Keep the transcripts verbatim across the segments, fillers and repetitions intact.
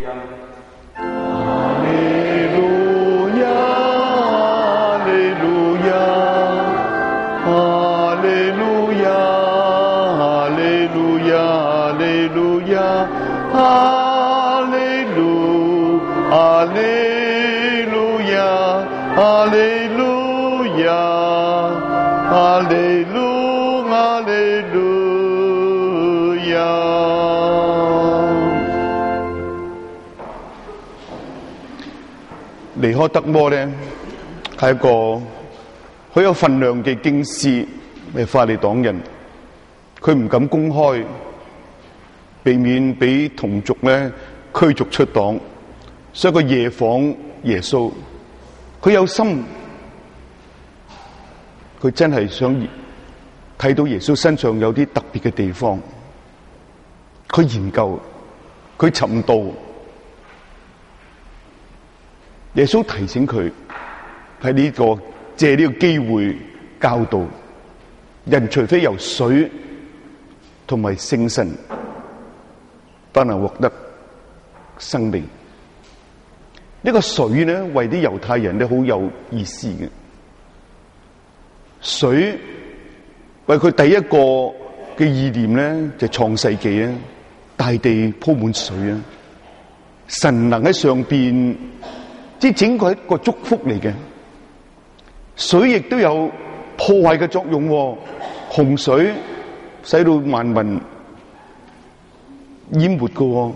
尼苛德摩咧係一個好有份量嘅經師，係法利黨人，佢唔敢公開，避免俾同族咧驅逐出黨，所以佢夜訪耶穌。佢有心，佢真係想睇到耶穌身上有啲特別嘅地方。佢研究，佢尋道。耶穌提醒佢喺呢個借呢個機會教導人，除非由水同埋聖神，不能獲得生命。呢個水咧，為啲猶太人咧好有意思嘅。水為佢第一個嘅意念咧，就創世紀咧，大地鋪滿水啊，神能喺上邊。即係整個係一個祝福嚟嘅，水亦都有破壞嘅作用。洪水使到萬民淹沒嘅，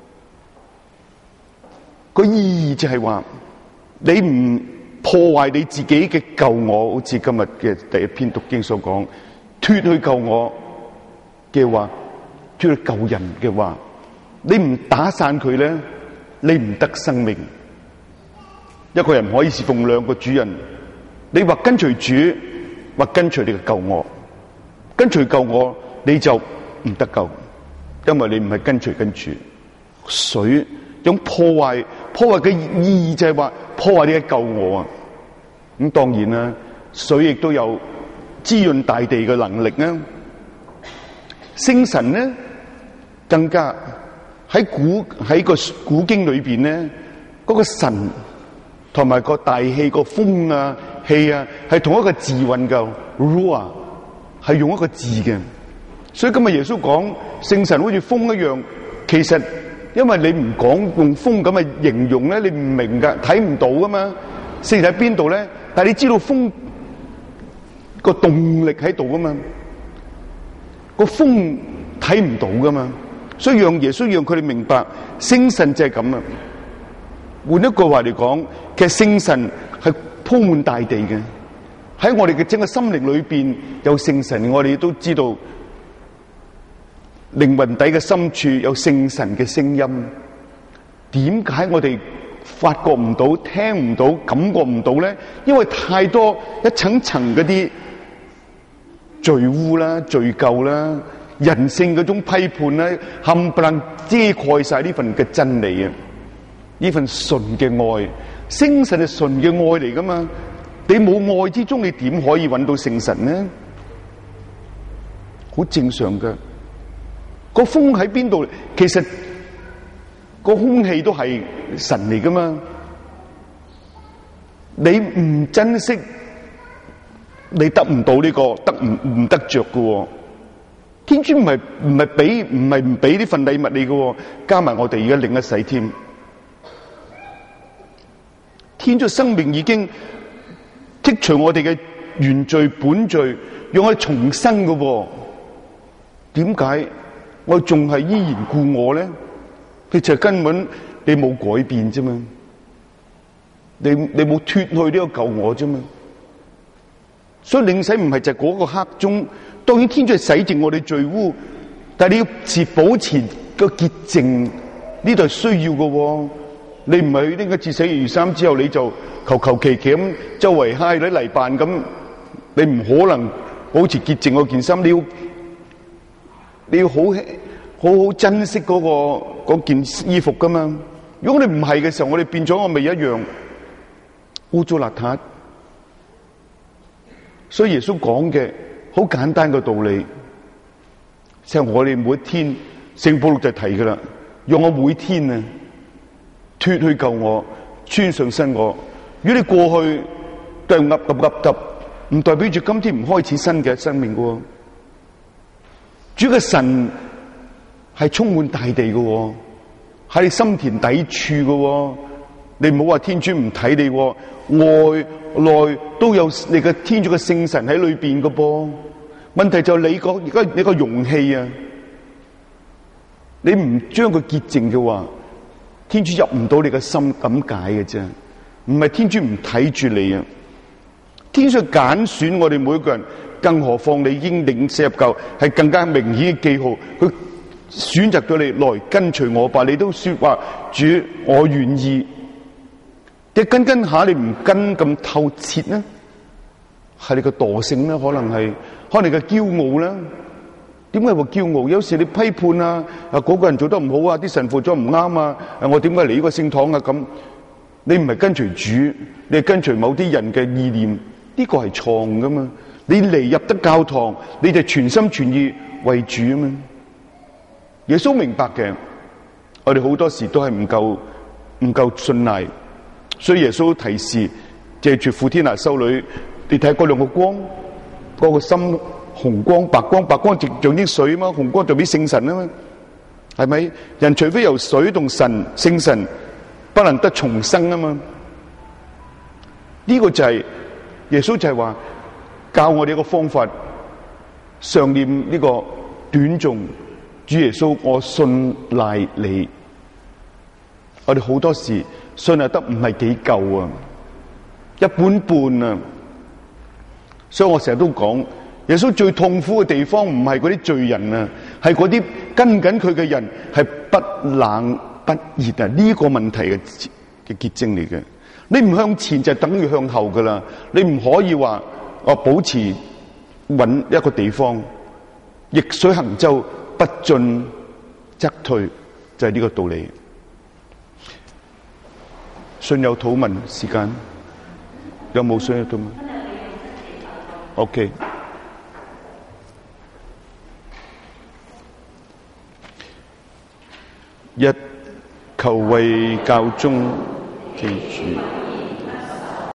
個意義就係話你唔破壞你自己嘅救我，好似今日嘅第一篇讀經所講，脫去救我嘅話，脫去救人嘅話，你唔打散佢咧，你唔得生命。一個人唔可以侍奉兩個主人，你或跟隨主，或跟隨你嘅救我。跟隨救我，你就唔得救，因為你唔係跟隨跟主。水有破壞，破壞嘅意義就係話破壞你嘅救我啊！咁當然啦，水亦都有滋潤大地嘅能力啊！聖神咧，更加喺古喺個古經裏邊咧，嗰個神。同埋個大氣個風啊氣啊係同一個字韻嘅 ruah 係用一個字嘅，所以今日耶穌講聖神好似風一樣，其實因為你唔講用風咁嘅形容咧，你唔明噶，睇唔到噶嘛。聖神喺邊度咧？但係你知道風個動力喺度噶嘛，個風睇唔到噶嘛，所以讓耶穌讓佢哋明白聖神就係咁啊。換一句話嚟講，其實聖神係鋪滿大地嘅，喺我哋嘅整個心靈裏邊有聖神，我哋都知道靈魂底嘅深處有聖神嘅聲音。點解我哋發覺唔到、聽唔到、感覺唔到咧？因為太多一層層嗰啲罪污啦、罪疚啦、人性嗰種批判咧，冚唪唥遮蓋晒呢份嘅真理啊！呢份純嘅愛，聖神係純嘅愛嚟噶嘛？你冇愛之中，你點可以揾到聖神呢？好正常噶。個風喺邊度？其實個空氣都係神嚟噶嘛？你唔珍惜，你得唔到呢個，得唔唔得着噶？天主唔係唔係俾唔係唔俾呢份禮物你噶？加埋我哋而家領一世添。天主生命已經剔除我哋嘅原罪本罪，讓我哋重生嘅。點解我仲係依然故我咧？佢就根本你冇改變啫嘛，你你冇脫去呢個舊我啫嘛。所以領洗唔係就嗰個刻鐘，當然天主係洗淨我哋罪污，但係你要持保持個潔淨，呢度係需要嘅。你唔係呢個自洗完衫之後，你就求求其其咁周圍揩啲泥扮咁，你唔可能保持潔淨嗰件衫。你要你要好好好珍惜嗰個嗰件衣服噶嘛。如果你唔係嘅時候，我哋變咗我咪一樣污糟邋遢。所以耶穌講嘅好簡單嘅道理，即係我哋每一天聖保祿就提噶啦，讓我每天啊。 脫去舊我，穿上新我。如果你過去都係噏噏噏噏，唔代表住今天唔開始新嘅生命嘅。主嘅神係充滿大地嘅，喺你心田底處嘅。你唔好話天主唔睇你，外內都有你嘅天主嘅聖神喺裏邊嘅噃。問題就係你個而家你個容器啊，你唔將佢潔淨嘅話，天主入唔到你嘅心，咁解嘅啫。唔係天主唔睇住你啊，天主揀選我哋每一個人，更何況你已經領洗入教，係更加明顯嘅記號。佢選擇咗你來跟隨我吧，你都說話主我願意。你跟跟下，你唔跟咁透徹呢？係你個惰性咧，可能係可能你嘅驕傲啦。點解會驕傲？有時你批判啊，啊嗰個人做得唔好啊，啲神父做唔啱啊，我點解嚟呢個聖堂啊？咁你唔係跟隨主，你係跟隨某啲人嘅意念，呢個係錯噶嘛？你嚟入得教堂，你就全心全意為主啊嘛。耶穌明白嘅，我哋好多時都係唔夠唔夠信賴。所以耶穌提示借住傅天娜修女，你睇嗰兩個光，嗰、嗰個心紅光、白光，白光直像啲水嘛，紅光就俾聖神啊嘛，係咪？人除非由水同神聖神，不能得重生啊嘛。呢、呢個就係、是、耶穌就係話教我哋一個方法，常念呢個短誦主耶穌，我信賴你。我哋好多時信係得唔係幾夠啊，一半半啊。所以我成日都講，耶穌最痛苦嘅地方唔係嗰啲罪人啊，係嗰啲跟緊佢嘅人係不冷不熱啊。呢個問題嘅嘅結晶嚟嘅。你唔向前就等於向後噶啦。你唔可以話我保持穩一個地方，逆水行舟，不進則退，就係呢個道理。信有土文時間有冇信有土文 ？OK。一求為教宗記住。